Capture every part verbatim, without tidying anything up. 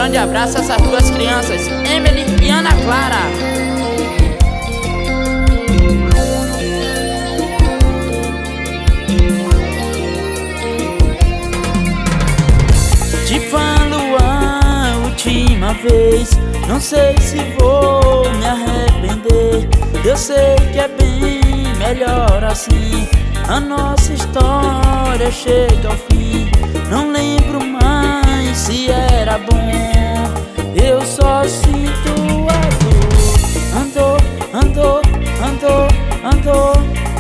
grande abraço a essas duas crianças, Emily e Ana Clara. Te falo a última vez, não sei se vou me arrepender. Eu sei que é bem melhor assim. A nossa história chega ao fim. Não lembro mais se era bom. Eu só sinto a dor. Andou, andou, andou, andou.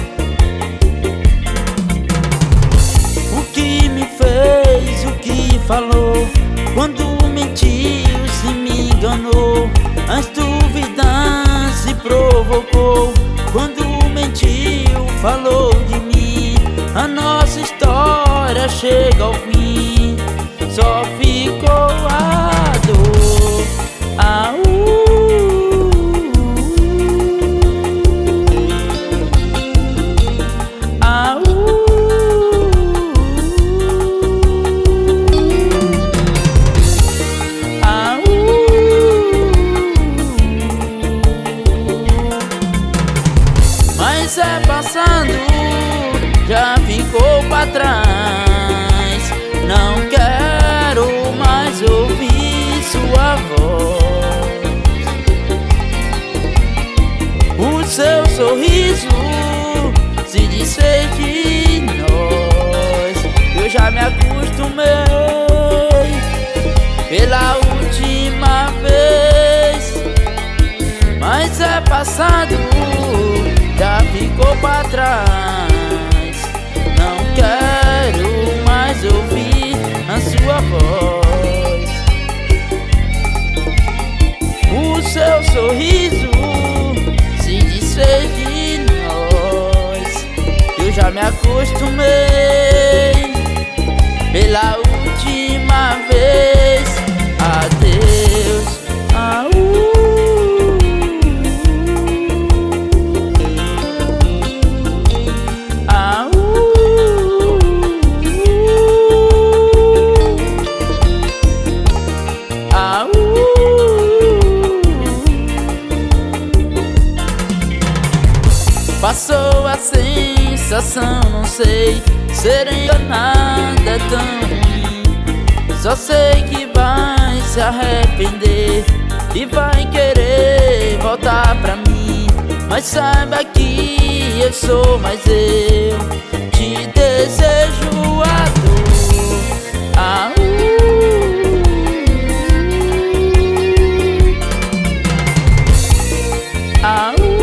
O que me fez, o que falou, quando mentiu, se me enganou. As dúvidas se provocou, quando mentiu, falou de mim. A nossa história chega ao fim, só ficou a dor. Ah, uh, ah, uh, ah, uh. Mas é passando, já ficou pra trás. Não quero mais ouvir sua voz. O seu sorriso se desfez de nós. Eu já me acostumei pela última vez. Mas é passado, já ficou pra trás. Não quero mais ouvir a sua voz. O seu sorriso se desfez de nós. Eu já me acostumei pela última vez. Adeus, ah, uh. Passou a sensação, não sei, ser enganada é tão ruim. Só sei que vai se arrepender e vai querer voltar pra mim. Mas saiba que eu sou mais eu, te desejo a dor. Ah, uh, ah, uh.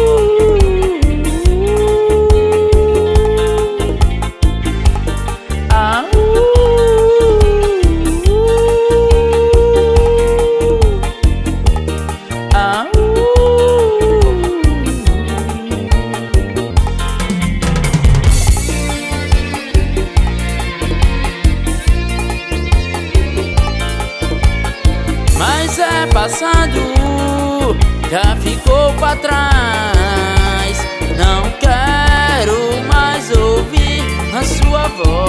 Mas é passado, já ficou pra trás. Não quero mais ouvir a sua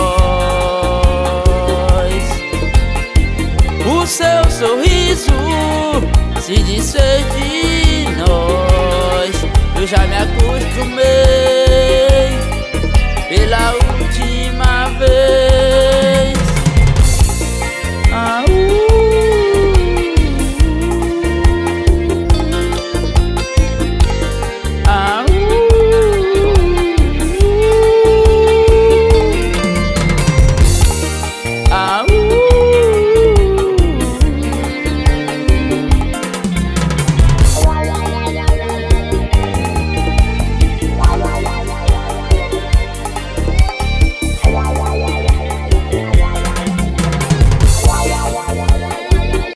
voz. O seu sorriso se desfez de nós. Eu já me acostumei pela